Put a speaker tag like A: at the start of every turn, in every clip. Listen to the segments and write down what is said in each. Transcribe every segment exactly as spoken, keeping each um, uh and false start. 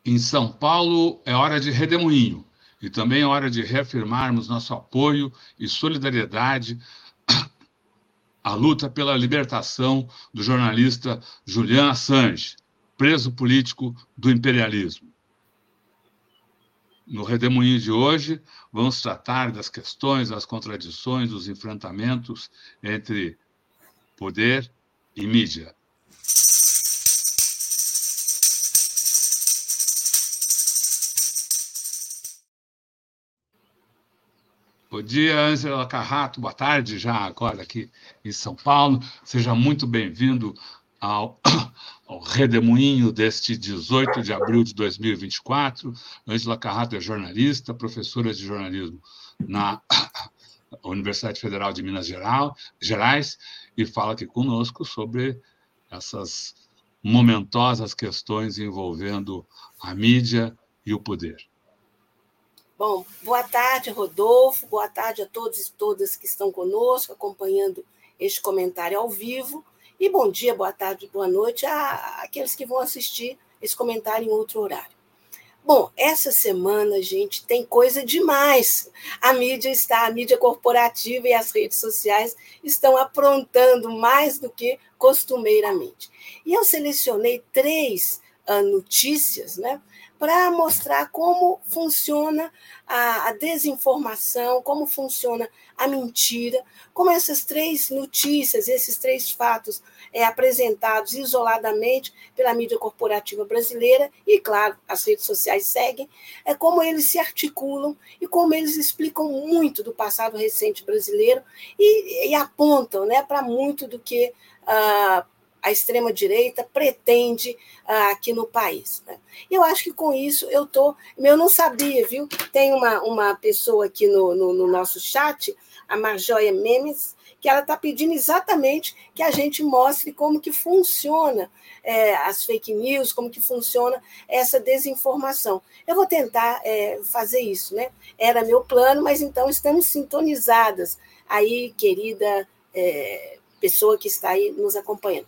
A: Em São Paulo é hora de redemoinho e também é hora de reafirmarmos nosso apoio e solidariedade à luta pela libertação do jornalista Julian Assange, preso político do imperialismo. No redemoinho de hoje, vamos tratar das questões, das contradições, dos enfrentamentos entre poder e mídia. Bom dia, Ângela Carrato. Boa tarde, já agora aqui em São Paulo. Seja muito bem-vindo ao, ao redemoinho deste dezoito de abril de dois mil e vinte e quatro. Ângela Carrato é jornalista, professora de jornalismo na Universidade Federal de Minas Gerais e fala aqui conosco sobre essas momentosas questões envolvendo a mídia e o poder.
B: Bom, boa tarde, Rodolfo, boa tarde a todos e todas que estão conosco, acompanhando este comentário ao vivo, e bom dia, boa tarde, boa noite a aqueles que vão assistir esse comentário em outro horário. Bom, essa semana, gente, tem coisa demais. A mídia está, a mídia corporativa e as redes sociais estão aprontando mais do que costumeiramente. E eu selecionei três uh, notícias, né, para mostrar como funciona a, a desinformação, como funciona a mentira, como essas três notícias, esses três fatos é, apresentados isoladamente pela mídia corporativa brasileira, e, claro, as redes sociais seguem, é como eles se articulam e como eles explicam muito do passado recente brasileiro e, e apontam, né, para muito do que Uh, a extrema-direita pretende uh, aqui no país. Né? Eu acho que com isso eu estou... Eu não sabia, viu? Tem uma, uma pessoa aqui no, no, no nosso chat, a Marjóia Memes, que ela está pedindo exatamente que a gente mostre como que funciona é, as fake news, como que funciona essa desinformação. Eu vou tentar é, fazer isso, né? Era meu plano, mas então estamos sintonizadas aí, querida é, pessoa que está aí nos acompanhando.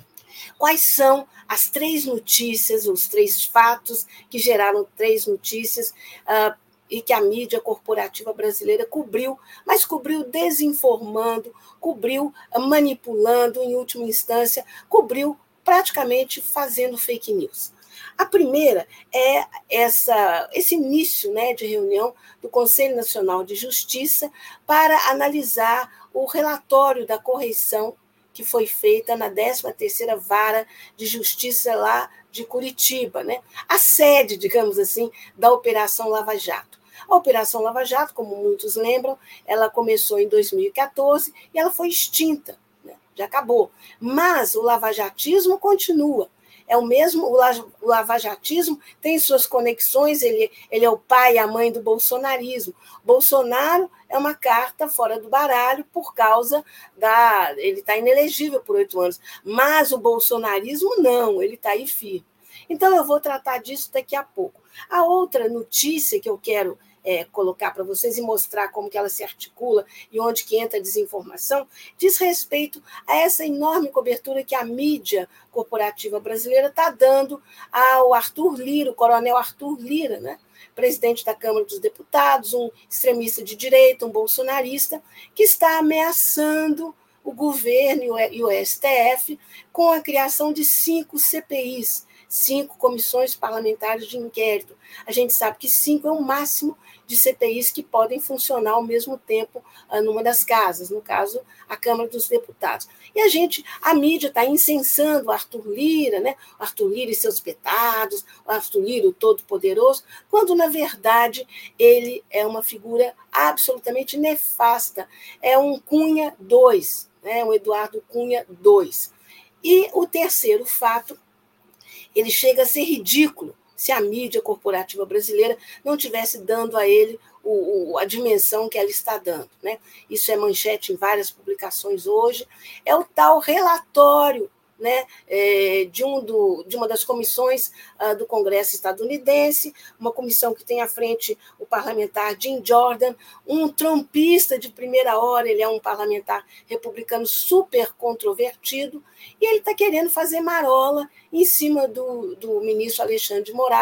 B: Quais são as três notícias, os três fatos que geraram três notícias uh, e que a mídia corporativa brasileira cobriu, mas cobriu desinformando, cobriu manipulando, em última instância, cobriu praticamente fazendo fake news. A primeira é essa, esse início, né, de reunião do Conselho Nacional de Justiça para analisar o relatório da correição que foi feita na décima terceira Vara de Justiça lá de Curitiba, né? A sede, digamos assim, da Operação Lava Jato. A Operação Lava Jato, como muitos lembram, ela começou em dois mil e quatorze e ela foi extinta, né? Já acabou. Mas o lavajatismo continua. É o mesmo, o lavajatismo tem suas conexões, ele, ele é o pai e a mãe do bolsonarismo. Bolsonaro é uma carta fora do baralho por causa da... Ele está inelegível por oito anos, mas o bolsonarismo não, ele está aí firme. Então, eu vou tratar disso daqui a pouco. A outra notícia que eu quero é, colocar para vocês e mostrar como que ela se articula e onde que entra a desinformação, diz respeito a essa enorme cobertura que a mídia corporativa brasileira está dando ao Arthur Lira, o coronel Arthur Lira, né? Presidente da Câmara dos Deputados, um extremista de direita, um bolsonarista, que está ameaçando o governo e o S T F com a criação de cinco C P Is, cinco comissões parlamentares de inquérito. A gente sabe que cinco é o máximo de C P Is que podem funcionar ao mesmo tempo numa das casas, no caso, a Câmara dos Deputados. E a gente, a mídia está incensando o Arthur Lira, né? O Arthur Lira e seus petados, o Arthur Lira, o todo-poderoso, quando, na verdade, ele é uma figura absolutamente nefasta. É um Cunha dois, né? Um Eduardo Cunha dois. E o terceiro fato, ele chega a ser ridículo se a mídia corporativa brasileira não estivesse dando a ele o, o, a dimensão que ela está dando, né? Isso é manchete em várias publicações hoje. É o tal relatório, né, é, de, um do, de uma das comissões uh, do Congresso estadunidense, uma comissão que tem à frente o parlamentar Jim Jordan, um trumpista de primeira hora, ele é um parlamentar republicano super controvertido, e ele está querendo fazer marola em cima do, do ministro Alexandre de Moraes,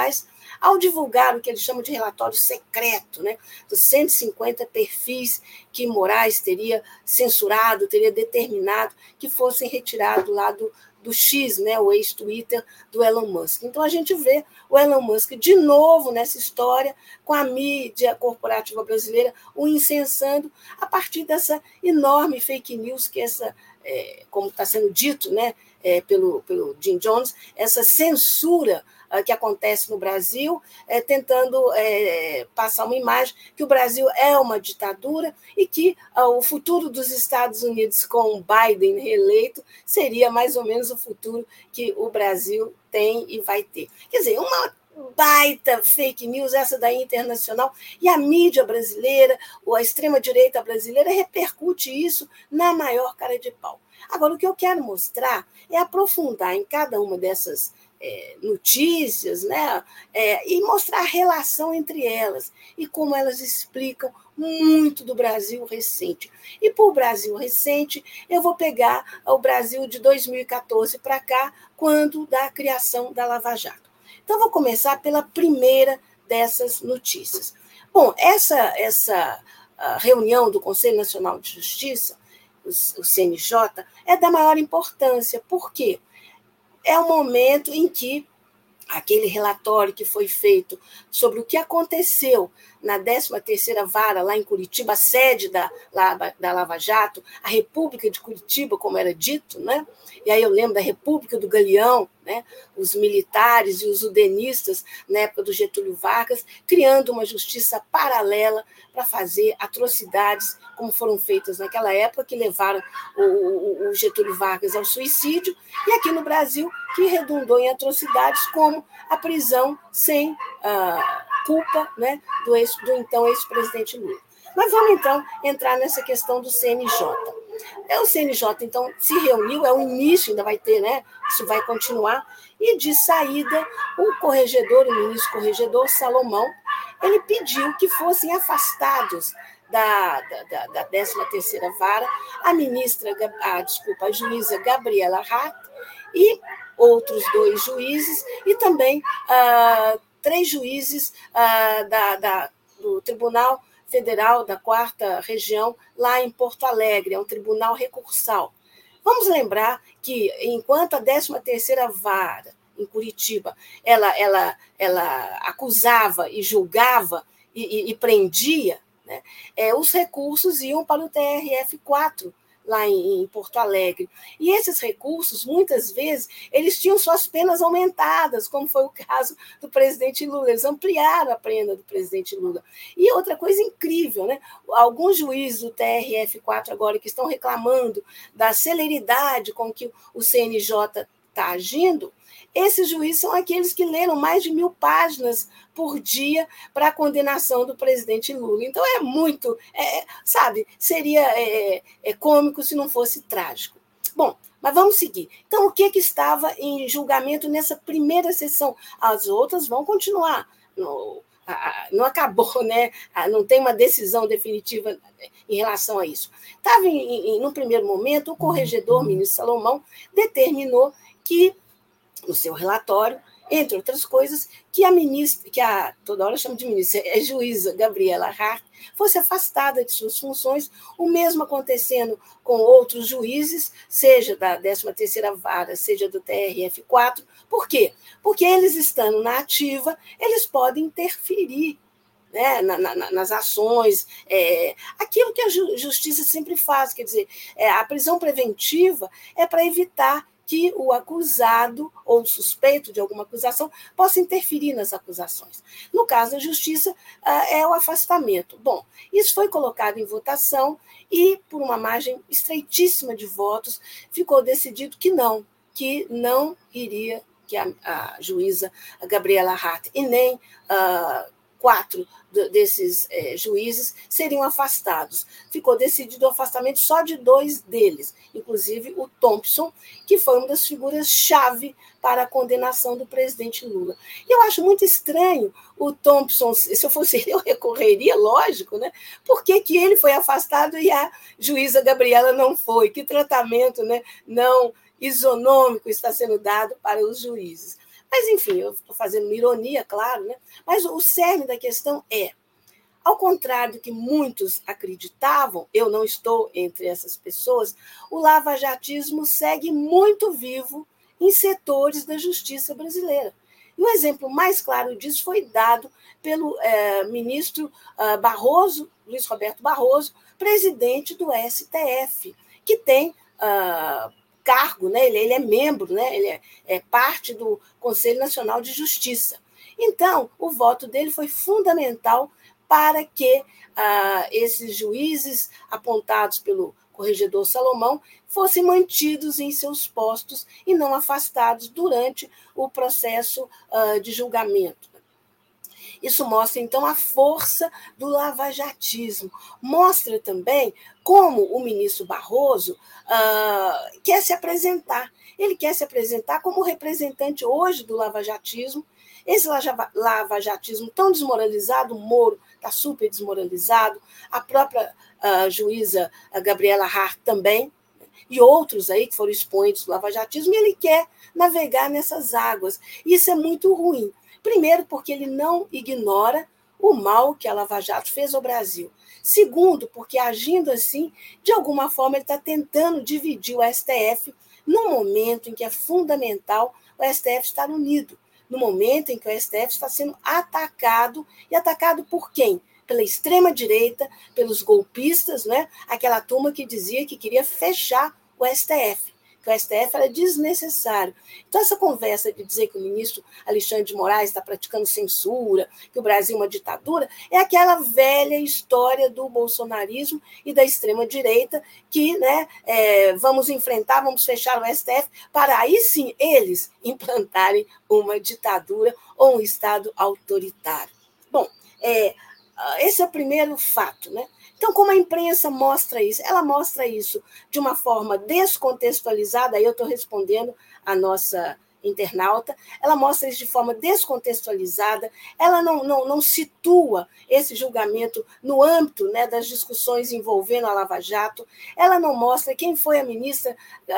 B: ao divulgar o que ele chama de relatório secreto, né, dos cento e cinquenta perfis que Moraes teria censurado, teria determinado que fossem retirados lá do, do X, né, o ex-Twitter do Elon Musk. Então, a gente vê o Elon Musk de novo nessa história, com a mídia corporativa brasileira o incensando a partir dessa enorme fake news que essa, é, como está sendo dito, né, é, pelo, pelo Jim Jones, essa censura que acontece no Brasil, é, tentando é, passar uma imagem que o Brasil é uma ditadura e que ah, o futuro dos Estados Unidos com Biden reeleito seria mais ou menos o futuro que o Brasil tem e vai ter. Quer dizer, uma baita fake news, essa daí internacional, e a mídia brasileira, ou a extrema-direita brasileira, repercute isso na maior cara de pau. Agora, o que eu quero mostrar é aprofundar em cada uma dessas É, notícias, né, é, e mostrar a relação entre elas e como elas explicam muito do Brasil recente. E por Brasil recente, eu vou pegar o Brasil de dois mil e catorze para cá, quando da criação da Lava Jato. Então, vou começar pela primeira dessas notícias. Bom, essa, essa reunião do Conselho Nacional de Justiça, o C N J, é da maior importância. Por quê? É o momento em que aquele relatório que foi feito sobre o que aconteceu na décima terceira Vara, lá em Curitiba, a sede da, da Lava Jato, a República de Curitiba, como era dito, né? E aí eu lembro da República do Galeão, né? Os militares e os udenistas, na época do Getúlio Vargas, criando uma justiça paralela para fazer atrocidades como foram feitas naquela época, que levaram o, o, o Getúlio Vargas ao suicídio, e aqui no Brasil, que redundou em atrocidades como a prisão sem ah, culpa, né, do, ex, do então ex-presidente Lula. Mas vamos, então, entrar nessa questão do C N J. O C N J, então, se reuniu, é o início, ainda vai ter, né? Isso vai continuar, e de saída, o corregedor, o ministro corregedor, Salomão, ele pediu que fossem afastados da, da, da décima terceira Vara a ministra, a, desculpa, a juíza Gabriela Hart e outros dois juízes, e também ah, três juízes ah, da, da, do Tribunal Federal da Quarta Região, lá em Porto Alegre, é um tribunal recursal. Vamos lembrar que, enquanto a décima terceira Vara, em Curitiba, ela, ela, ela acusava e julgava e, e, e prendia, né, é, os recursos iam para o T R F quatro, lá em, em Porto Alegre. E esses recursos, muitas vezes, eles tinham suas penas aumentadas, como foi o caso do presidente Lula. Eles ampliaram a pena do presidente Lula. E outra coisa incrível, né? Alguns juízes do T R F quatro agora que estão reclamando da celeridade com que o C N J está agindo, esses juízes são aqueles que leram mais de mil páginas por dia para a condenação do presidente Lula. Então, é muito, é, sabe, seria é, é, cômico se não fosse trágico. Bom, mas vamos seguir. Então, o que, que estava em julgamento nessa primeira sessão? As outras vão continuar. No, não acabou, né? Não tem uma decisão definitiva em relação a isso. Estava, em, em, no primeiro momento, o corregedor, o ministro Salomão, determinou que, no seu relatório, entre outras coisas, que a ministra, que a, toda hora eu chamo de ministra, é juíza Gabriela Hart, fosse afastada de suas funções, o mesmo acontecendo com outros juízes, seja da décima terceira Vara, seja do T R F quatro. Por quê? Porque eles, estando na ativa, eles podem interferir, né, na, na, nas ações, é, aquilo que a justiça sempre faz, quer dizer, é, a prisão preventiva é para evitar que o acusado ou suspeito de alguma acusação possa interferir nas acusações. No caso da justiça, é o afastamento. Bom, isso foi colocado em votação e, por uma margem estreitíssima de votos, ficou decidido que não, que não iria, que a, a juíza a Gabriela Hart e nem uh, quatro desses é, juízes seriam afastados. Ficou decidido o afastamento só de dois deles, inclusive o Thompson, que foi uma das figuras-chave para a condenação do presidente Lula. E eu acho muito estranho o Thompson, se eu fosse ele, eu recorreria, lógico, né? Por que, que ele foi afastado e a juíza Gabriela não foi? Que tratamento, né, não isonômico está sendo dado para os juízes? Mas, enfim, eu estou fazendo uma ironia, claro, né? Mas o cerne da questão é, ao contrário do que muitos acreditavam, eu não estou entre essas pessoas, o lavajatismo segue muito vivo em setores da justiça brasileira. E o exemplo mais claro disso foi dado pelo é, ministro uh, Barroso, Luiz Roberto Barroso, presidente do S T F, que tem uh, cargo, né? ele, ele é membro, né? ele é, é parte do Conselho Nacional de Justiça. Então, o voto dele foi fundamental para que ah, esses juízes apontados pelo corregedor Salomão fossem mantidos em seus postos e não afastados durante o processo ah, de julgamento. Isso mostra, então, a força do lavajatismo. Mostra também como o ministro Barroso uh, quer se apresentar. Ele quer se apresentar como representante hoje do lavajatismo. Esse lavajatismo tão desmoralizado, o Moro está super desmoralizado, a própria uh, juíza a Gabriela Hart também, e outros aí que foram expoentes do lavajatismo, e ele quer navegar nessas águas. E isso é muito ruim. Primeiro, porque ele não ignora o mal que a Lava Jato fez ao Brasil. Segundo, porque agindo assim, de alguma forma, ele está tentando dividir o S T F no momento em que é fundamental o S T F estar unido, no momento em que o S T F está sendo atacado, e atacado por quem? Pela extrema-direita, pelos golpistas, né? Aquela turma que dizia que queria fechar o S T F. Que o S T F era desnecessário. Então, essa conversa de dizer que o ministro Alexandre de Moraes está praticando censura, que o Brasil é uma ditadura, é aquela velha história do bolsonarismo e da extrema-direita que, né, é, vamos enfrentar, vamos fechar o S T F, para aí sim eles implantarem uma ditadura ou um Estado autoritário. Bom, é, esse é o primeiro fato, né? Então, como a imprensa mostra isso? Ela mostra isso de uma forma descontextualizada, aí eu estou respondendo a nossa internauta, ela mostra isso de forma descontextualizada, ela não, não, não situa esse julgamento no âmbito, né, das discussões envolvendo a Lava Jato, ela não mostra quem foi a ministra, a,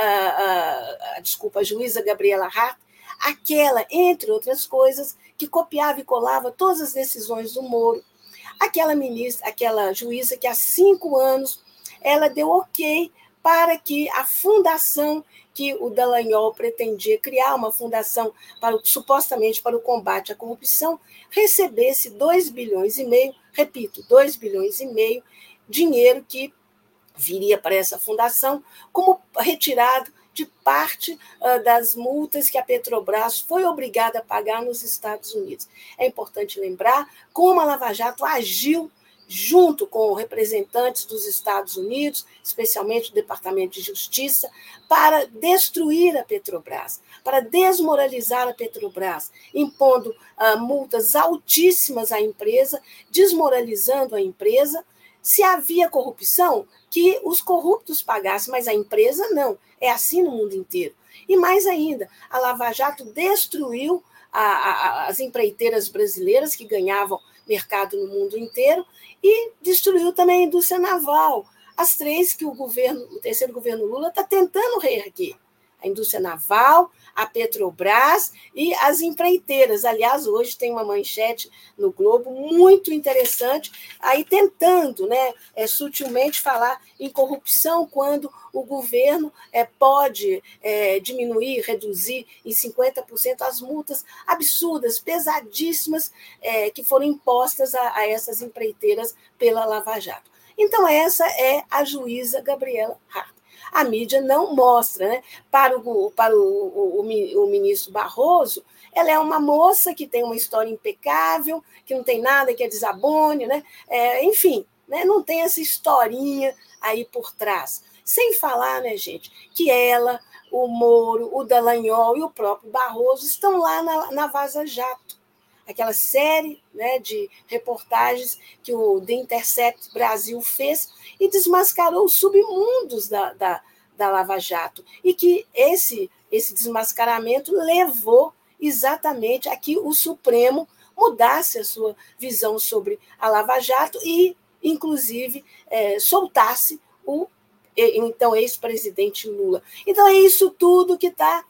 B: a, a, desculpa, a juíza Gabriela Hart, aquela, entre outras coisas, que copiava e colava todas as decisões do Moro, aquela ministra, aquela juíza que há cinco anos ela deu ok para que a fundação que o Dallagnol pretendia criar, uma fundação para o, supostamente para o combate à corrupção, recebesse dois bilhões e meio, repito, dois bilhões e meio, dinheiro que viria para essa fundação como retirado de parte uh, das multas que a Petrobras foi obrigada a pagar nos Estados Unidos. É importante lembrar como a Lava Jato agiu junto com representantes dos Estados Unidos, especialmente o Departamento de Justiça, para destruir a Petrobras, para desmoralizar a Petrobras, impondo uh, multas altíssimas à empresa, desmoralizando a empresa. Se havia corrupção, que os corruptos pagassem, mas a empresa não. É assim no mundo inteiro. E mais ainda, a Lava Jato destruiu a, a, as empreiteiras brasileiras que ganhavam mercado no mundo inteiro e destruiu também a indústria naval. As três que o governo, o terceiro governo Lula está tentando reerguer. A indústria naval, a Petrobras e as empreiteiras. Aliás, hoje tem uma manchete no Globo muito interessante, aí tentando, né, é, sutilmente falar em corrupção quando o governo é, pode é, diminuir, reduzir em cinquenta por cento as multas absurdas, pesadíssimas, é, que foram impostas a, a essas empreiteiras pela Lava Jato. Então, essa é a juíza Gabriela Hart. A mídia não mostra, né? Para, o, para o, o, o, o ministro Barroso, ela é uma moça que tem uma história impecável, que não tem nada que é desabone, né? É, enfim, né? Não tem essa historinha aí por trás. Sem falar, né, gente, que ela, o Moro, o Dallagnol e o próprio Barroso estão lá na, na Vaza Jato. Aquela série, né, de reportagens que o The Intercept Brasil fez e desmascarou os submundos da, da, da Lava Jato. E que esse, esse desmascaramento levou exatamente a que o Supremo mudasse a sua visão sobre a Lava Jato e, inclusive, é, soltasse o então ex-presidente Lula. Então é isso tudo que está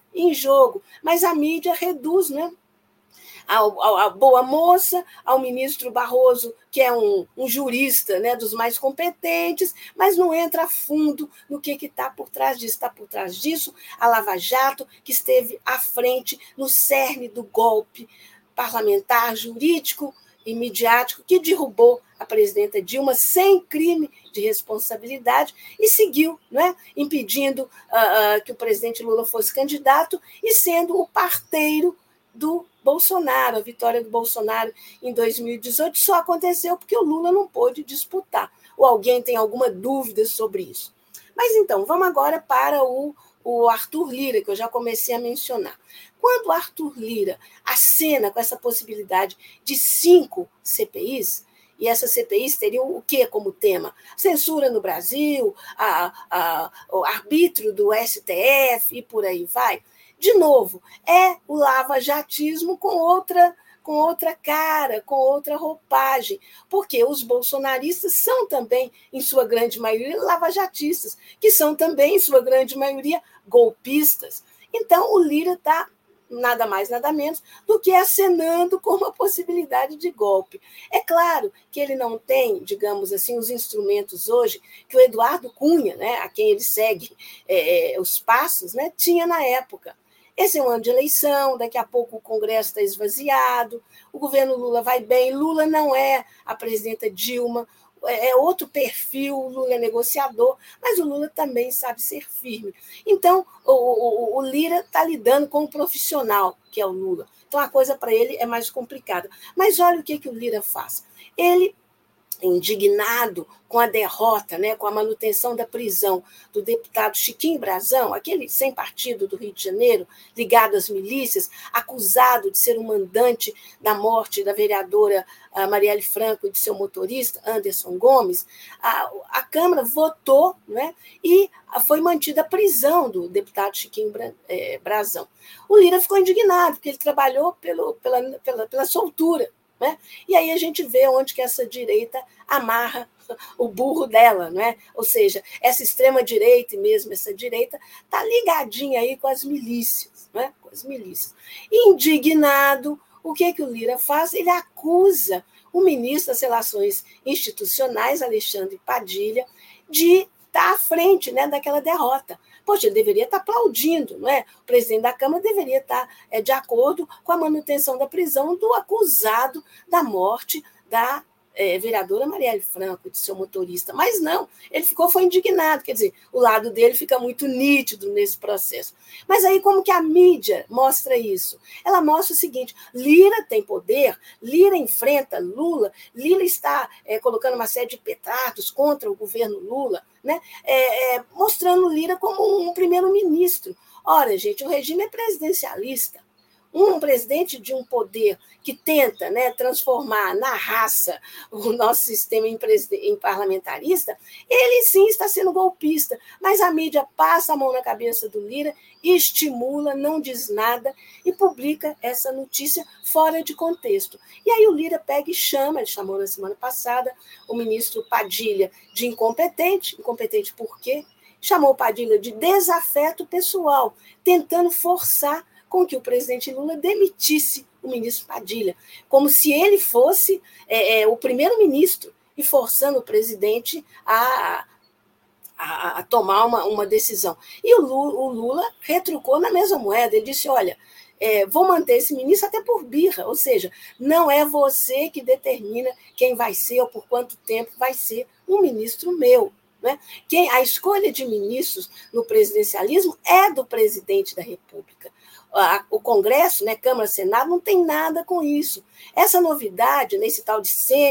B: em jogo, mas a mídia reduz, né? A, a boa moça, ao ministro Barroso, que é um, um jurista, né, dos mais competentes, mas não entra a fundo no que está por trás disso. Está por trás disso a Lava Jato, que esteve à frente no cerne do golpe parlamentar, jurídico e midiático, que derrubou a presidenta Dilma sem crime de responsabilidade e seguiu, né, impedindo uh, uh, que o presidente Lula fosse candidato e sendo o parteiro do Bolsonaro. A vitória do Bolsonaro em dois mil e dezoito só aconteceu porque o Lula não pôde disputar. Ou alguém tem alguma dúvida sobre isso? Mas então, vamos agora para o, o Arthur Lira, que eu já comecei a mencionar. Quando o Arthur Lira acena com essa possibilidade de cinco C P Is, e essas C P Is teriam o que como tema? Censura no Brasil, a, a, o arbítrio do S T F e por aí vai. De novo, é o lava-jatismo com outra, com outra cara, com outra roupagem, porque os bolsonaristas são também, em sua grande maioria, lava-jatistas, que são também, em sua grande maioria, golpistas. Então, o Lira está nada mais, nada menos do que acenando com uma possibilidade de golpe. É claro que ele não tem, digamos assim, os instrumentos hoje que o Eduardo Cunha, né, a quem ele segue é, os passos, né, tinha na época. Esse é um ano de eleição, daqui a pouco o Congresso está esvaziado, o governo Lula vai bem, Lula não é a presidenta Dilma, é outro perfil, o Lula é negociador, mas o Lula também sabe ser firme. Então, o, o, o Lira está lidando com o profissional, que é o Lula. Então, a coisa para ele é mais complicada. Mas olha o que, que o Lira faz. Ele, indignado com a derrota, né, com a manutenção da prisão do deputado Chiquinho Brazão, aquele sem partido do Rio de Janeiro, ligado às milícias, acusado de ser o mandante da morte da vereadora Marielle Franco e de seu motorista, Anderson Gomes, a, a Câmara votou, né, e foi mantida a prisão do deputado Chiquinho Brazão. O Lira ficou indignado, porque ele trabalhou pelo, pela, pela, pela soltura. Né? E aí a gente vê onde que essa direita amarra o burro dela, não é? Ou seja, essa extrema-direita e mesmo essa direita está ligadinha aí com as milícias, não é? Com as milícias. Indignado, o que, que o Lira faz? Ele acusa o ministro das Relações Institucionais, Alexandre Padilha, de estar à frente, né, daquela derrota. Poxa, ele deveria estar aplaudindo, não é? O presidente da Câmara deveria estar é, de acordo com a manutenção da prisão do acusado da morte da é, vereadora Marielle Franco, de seu motorista. Mas não, ele ficou, foi indignado, quer dizer, o lado dele fica muito nítido nesse processo. Mas aí como que a mídia mostra isso? Ela mostra o seguinte, Lira tem poder, Lira enfrenta Lula, Lira está é, colocando uma série de petardos contra o governo Lula, né? é, é, mostrando Lira como um primeiro-ministro. Ora, gente, o regime é presidencialista. Um presidente de um poder que tenta, né, transformar na raça o nosso sistema em, em parlamentarista, ele sim está sendo golpista, mas a mídia passa a mão na cabeça do Lira, estimula, não diz nada e publica essa notícia fora de contexto. E aí o Lira pega e chama, ele chamou na semana passada o ministro Padilha de incompetente, incompetente por quê? Chamou Padilha de desafeto pessoal, tentando forçar com que o presidente Lula demitisse o ministro Padilha, como se ele fosse é, é, o primeiro-ministro e forçando o presidente a, a, a tomar uma, uma decisão. E o Lula, o Lula retrucou na mesma moeda, ele disse, olha, é, vou manter esse ministro até por birra, ou seja, não é você que determina quem vai ser ou por quanto tempo vai ser um ministro meu. Né? Quem, a escolha de ministros no presidencialismo é do presidente da República. O Congresso, né, Câmara, Senado, não tem nada com isso. Essa novidade, nesse tal de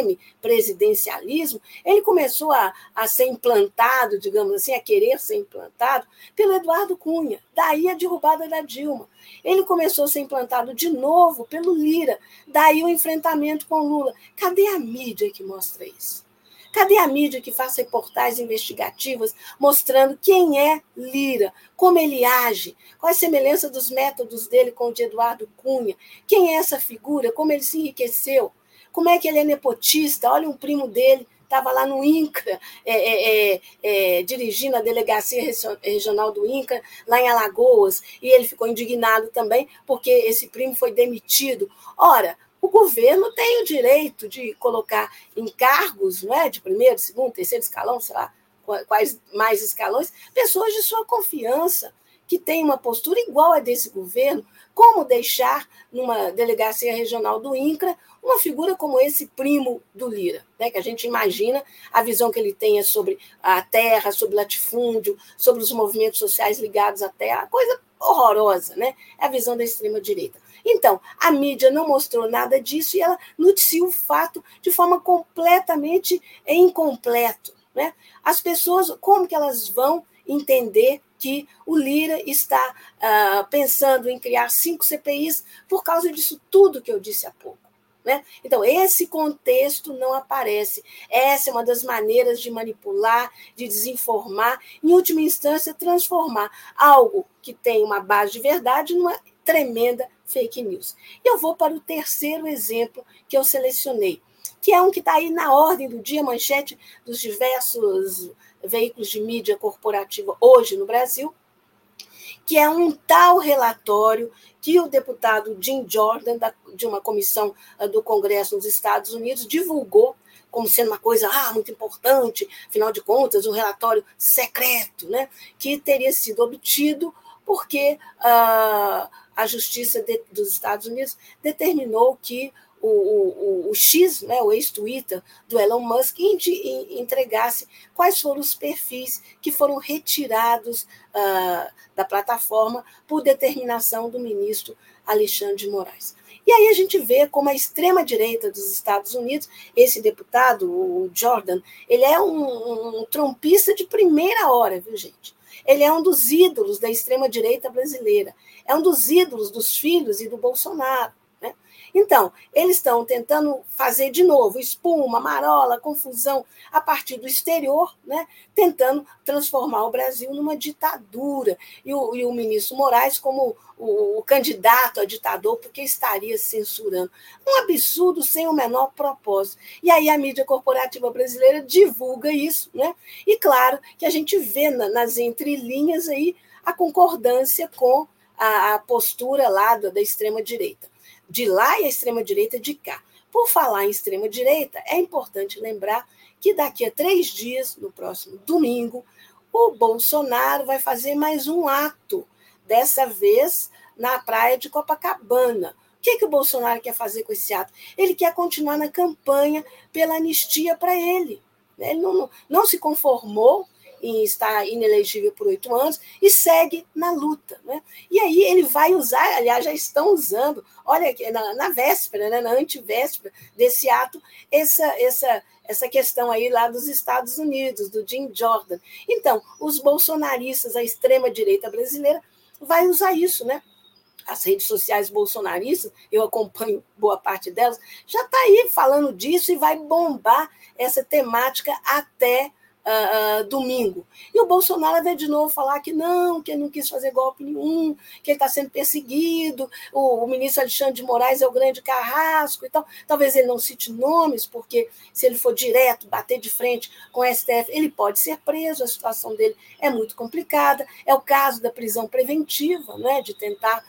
B: semi-presidencialismo, ele começou a, a ser implantado, digamos assim, a querer ser implantado pelo Eduardo Cunha, daí a derrubada da Dilma. Ele começou a ser implantado de novo pelo Lira, daí o enfrentamento com Lula. Cadê a mídia que mostra isso? Cadê a mídia que faz reportagens investigativas mostrando quem é Lira, como ele age, qual a semelhança dos métodos dele com o de Eduardo Cunha, quem é essa figura, como ele se enriqueceu, como é que ele é nepotista, olha um primo dele estava lá no INCRA, é, é, é, é, dirigindo a delegacia regional do INCRA, lá em Alagoas, e ele ficou indignado também, porque esse primo foi demitido. Ora, o governo tem o direito de colocar em cargos, não é, de primeiro, segundo, terceiro escalão, sei lá, quais mais escalões, pessoas de sua confiança, que têm uma postura igual a desse governo. Como deixar, numa delegacia regional do INCRA, uma figura como esse primo do Lira, né? Que a gente imagina a visão que ele tenha sobre a terra, sobre latifúndio, sobre os movimentos sociais ligados à terra, coisa horrorosa, né? É a visão da extrema-direita. Então, a mídia não mostrou nada disso e ela noticia o fato de forma completamente incompleta, né? As pessoas, como que elas vão entender que o Lira está uh, pensando em criar cinco C P Is por causa disso tudo que eu disse há pouco, né? Então, esse contexto não aparece. Essa é uma das maneiras de manipular, de desinformar, em última instância, transformar algo que tem uma base de verdade numa tremenda fake news. E eu vou para o terceiro exemplo que eu selecionei, que é um que está aí na ordem do dia, manchete dos diversos veículos de mídia corporativa hoje no Brasil, que é um tal relatório que o deputado Jim Jordan, da, de uma comissão do Congresso nos Estados Unidos, divulgou como sendo uma coisa ah, muito importante, afinal de contas, um relatório secreto, né, que teria sido obtido porque uh, a Justiça de, dos Estados Unidos determinou que O, o, o X, né, o ex-Twitter do Elon Musk, entregasse quais foram os perfis que foram retirados uh, da plataforma por determinação do ministro Alexandre de Moraes. E aí a gente vê como a extrema-direita dos Estados Unidos, esse deputado, o Jordan, ele é um, um trumpista de primeira hora, viu, gente? Ele é um dos ídolos da extrema-direita brasileira, é um dos ídolos dos filhos e do Bolsonaro. Então, eles estão tentando fazer de novo espuma, marola, confusão a partir do exterior, né? Tentando transformar o Brasil numa ditadura. E o, e o ministro Moraes como o, o candidato a ditador, porque estaria censurando. Um absurdo sem o menor propósito. E aí a mídia corporativa brasileira divulga isso, né? E claro que a gente vê na, nas entrelinhas aí a concordância com a, a postura lá da, da extrema-direita. De lá e a extrema-direita de cá. Por falar em extrema-direita, é importante lembrar que daqui a três dias, no próximo domingo, o Bolsonaro vai fazer mais um ato, dessa vez na praia de Copacabana. O que, que o Bolsonaro quer fazer com esse ato? Ele quer continuar na campanha pela anistia para ele. Ele não, não, não se conformou em estar inelegível por oito anos e segue na luta, né? E aí ele vai usar, aliás, já estão usando, olha, na, na véspera, né, na antivéspera desse ato, essa, essa, essa questão aí lá dos Estados Unidos, do Jim Jordan. Então, os bolsonaristas, a extrema-direita brasileira, vai usar isso, né? As redes sociais bolsonaristas, eu acompanho boa parte delas, já está aí falando disso e vai bombar essa temática até Uh, uh, domingo. E o Bolsonaro vai de novo falar que não, que ele não quis fazer golpe nenhum, que ele está sendo perseguido, o, o ministro Alexandre de Moraes é o grande carrasco e tal. Talvez ele não cite nomes, porque se ele for direto, bater de frente com o S T F, ele pode ser preso, a situação dele é muito complicada. É o caso da prisão preventiva, né, de tentar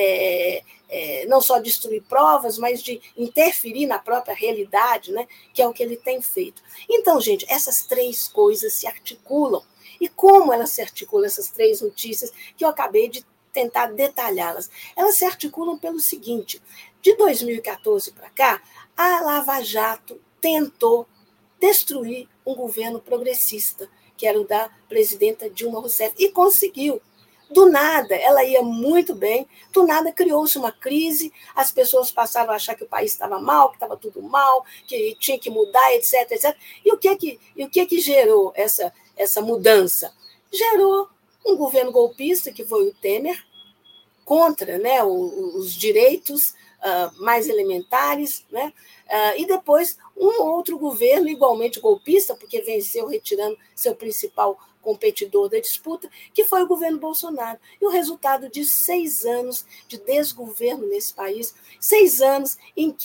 B: é, é, não só destruir provas, mas de interferir na própria realidade, né, que é o que ele tem feito. Então, gente, essas três coisas se articulam. E como elas se articulam, essas três notícias que eu acabei de tentar detalhá-las? Elas se articulam pelo seguinte: de dois mil e quatorze para cá, a Lava Jato tentou destruir um governo progressista, que era o da presidenta Dilma Rousseff, e conseguiu. Do nada, ela ia muito bem, do nada criou-se uma crise, as pessoas passaram a achar que o país estava mal, que estava tudo mal, que tinha que mudar, etc, etcétera. E o que que, e o que, que gerou essa, essa mudança? Gerou um governo golpista, que foi o Temer, contra, né, os, os direitos uh, mais elementares, né, uh, e depois um outro governo igualmente golpista, porque venceu retirando seu principal competidor da disputa, que foi o governo Bolsonaro. E o resultado de seis anos de desgoverno nesse país, seis anos em que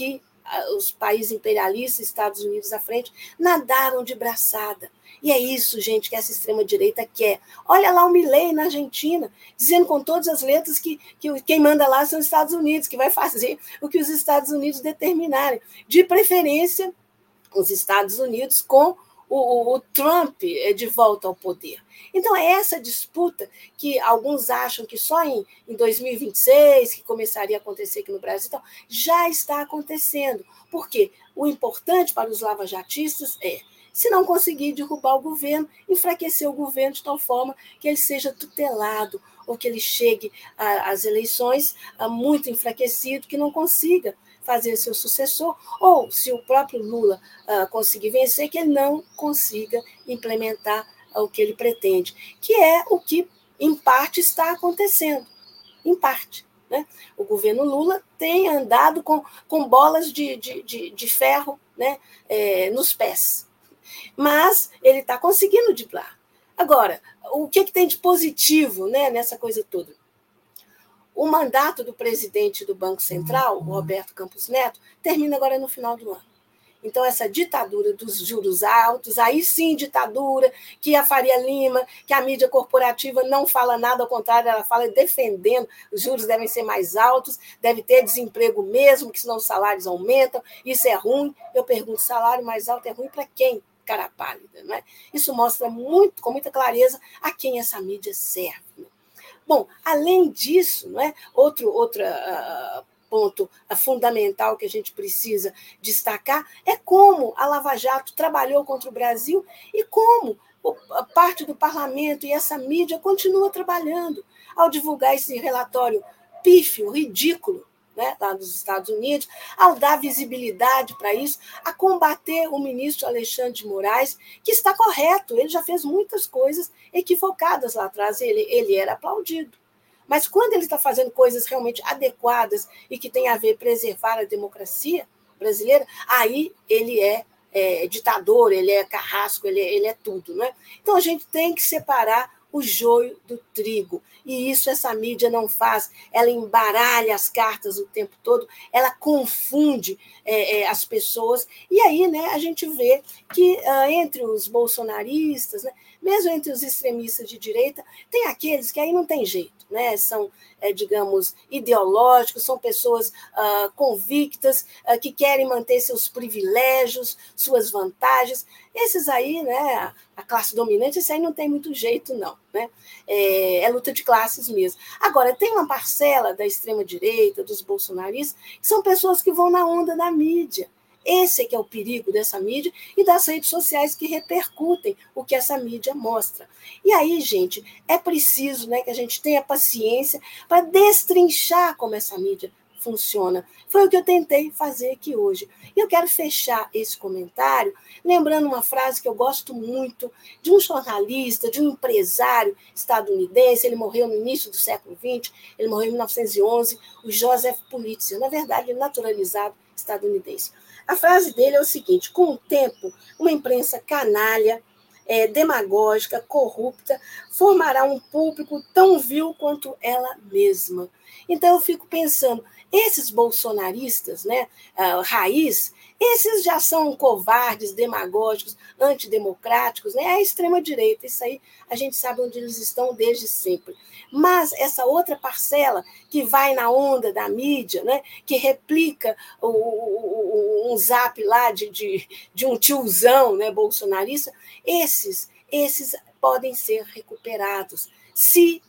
B: os países imperialistas, Estados Unidos à frente, nadaram de braçada. E é isso, gente, que essa extrema-direita quer. Olha lá o Milei na Argentina, dizendo com todas as letras que, que quem manda lá são os Estados Unidos, que vai fazer o que os Estados Unidos determinarem. De preferência, os Estados Unidos com o, o Trump de volta ao poder. Então, é essa disputa que alguns acham que só em, em dois mil e vinte e seis que começaria a acontecer aqui no Brasil, então, já está acontecendo. Por quê? O importante para os lavajatistas é, se não conseguir derrubar o governo, enfraquecer o governo de tal forma que ele seja tutelado, ou que ele chegue às eleições muito enfraquecido, que não consiga fazer seu sucessor, ou se o próprio Lula conseguir vencer, que ele não consiga implementar o que ele pretende, que é o que, em parte, está acontecendo. Em parte. Né? O governo Lula tem andado com, com bolas de, de, de, de ferro, né, é, nos pés. Mas ele está conseguindo driblar. Agora, o que, que tem de positivo, né, nessa coisa toda? O mandato do presidente do Banco Central, Roberto Campos Neto, termina agora no final do ano. Então, essa ditadura dos juros altos, aí sim ditadura, que a Faria Lima, que a mídia corporativa não fala nada, ao contrário, ela fala defendendo, os juros devem ser mais altos, deve ter desemprego mesmo, que senão os salários aumentam, isso é ruim. Eu pergunto, salário mais alto é ruim para quem? Cara pálida, não é? Isso mostra muito, com muita clareza a quem essa mídia serve. Né? Bom, além disso, não é? Outro, outra... Uh, ponto fundamental que a gente precisa destacar é como a Lava Jato trabalhou contra o Brasil e como a parte do parlamento e essa mídia continua trabalhando ao divulgar esse relatório pífio, ridículo, né, lá dos Estados Unidos, ao dar visibilidade para isso, a combater o ministro Alexandre de Moraes, que está correto, ele já fez muitas coisas equivocadas lá atrás, ele, ele era aplaudido. Mas quando ele está fazendo coisas realmente adequadas e que tem a ver preservar a democracia brasileira, aí ele é, é ditador, ele é carrasco, ele é, ele é tudo. Né? Então, a gente tem que separar o joio do trigo. E isso essa mídia não faz. Ela embaralha as cartas o tempo todo, ela confunde é, é, as pessoas. E aí, né, a gente vê que ah, entre os bolsonaristas, né, mesmo entre os extremistas de direita, tem aqueles que aí não tem jeito, né? São, é, digamos, ideológicos, são pessoas ah, convictas, ah, que querem manter seus privilégios, suas vantagens. Esses aí, né, a classe dominante, esse aí não tem muito jeito, não. Né? É, é luta de classes mesmo. Agora, tem uma parcela da extrema-direita, dos bolsonaristas, que são pessoas que vão na onda da mídia. Esse é que é o perigo dessa mídia e das redes sociais que repercutem o que essa mídia mostra. E aí, gente, é preciso, né, que a gente tenha paciência para destrinchar como essa mídia funciona. Foi o que eu tentei fazer aqui hoje. E eu quero fechar esse comentário lembrando uma frase que eu gosto muito de um jornalista, de um empresário estadunidense. Ele morreu no início do século vinte, ele morreu em mil novecentos e onze, o Joseph Pulitzer, na verdade, naturalizado estadunidense. A frase dele é o seguinte: com o tempo, uma imprensa canalha, é, demagógica, corrupta, formará um público tão vil quanto ela mesma. Então, eu fico pensando, esses bolsonaristas, né, uh, raiz, esses já são covardes, demagógicos, antidemocráticos, né? É a extrema-direita, isso aí a gente sabe onde eles estão desde sempre. Mas essa outra parcela que vai na onda da mídia, né, que replica o, o, o, um zap lá de, de, de um tiozão, né, bolsonarista, esses, esses podem ser recuperados se,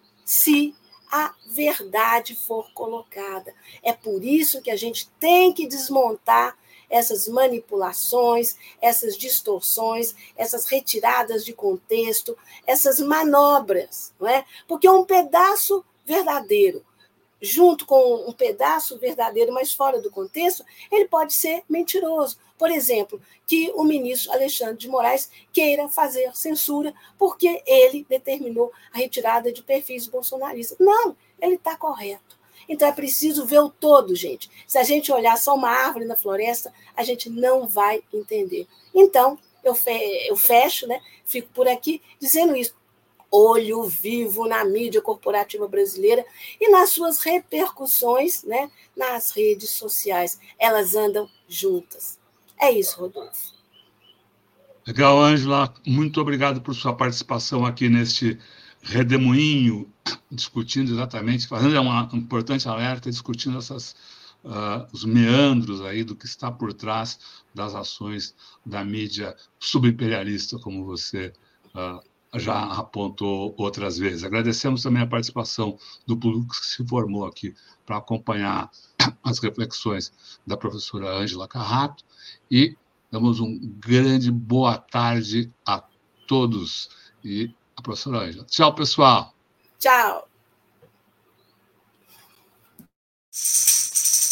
B: se a verdade for colocada. É por isso que a gente tem que desmontar essas manipulações, essas distorções, essas retiradas de contexto, essas manobras, não é? Porque um pedaço verdadeiro, junto com um pedaço verdadeiro, mas fora do contexto, ele pode ser mentiroso. Por exemplo, que o ministro Alexandre de Moraes queira fazer censura porque ele determinou a retirada de perfis bolsonaristas. Não, ele está correto. Então, é preciso ver o todo, gente. Se a gente olhar só uma árvore na floresta, a gente não vai entender. Então, eu fecho, né? Fico por aqui dizendo isso. olho vivo na mídia corporativa brasileira e nas suas repercussões, né, nas redes sociais. Elas andam juntas. É isso, Rodolfo.
A: Legal, Ângela. Muito obrigado por sua participação aqui neste redemoinho, discutindo exatamente, fazendo uma importante alerta, discutindo essas, uh, os meandros aí do que está por trás das ações da mídia subimperialista, como você uh, já apontou outras vezes. Agradecemos também a participação do público que se formou aqui para acompanhar as reflexões da professora Ângela Carrato e damos um grande boa tarde a todos e a professora Ângela. Tchau, pessoal.
B: Tchau.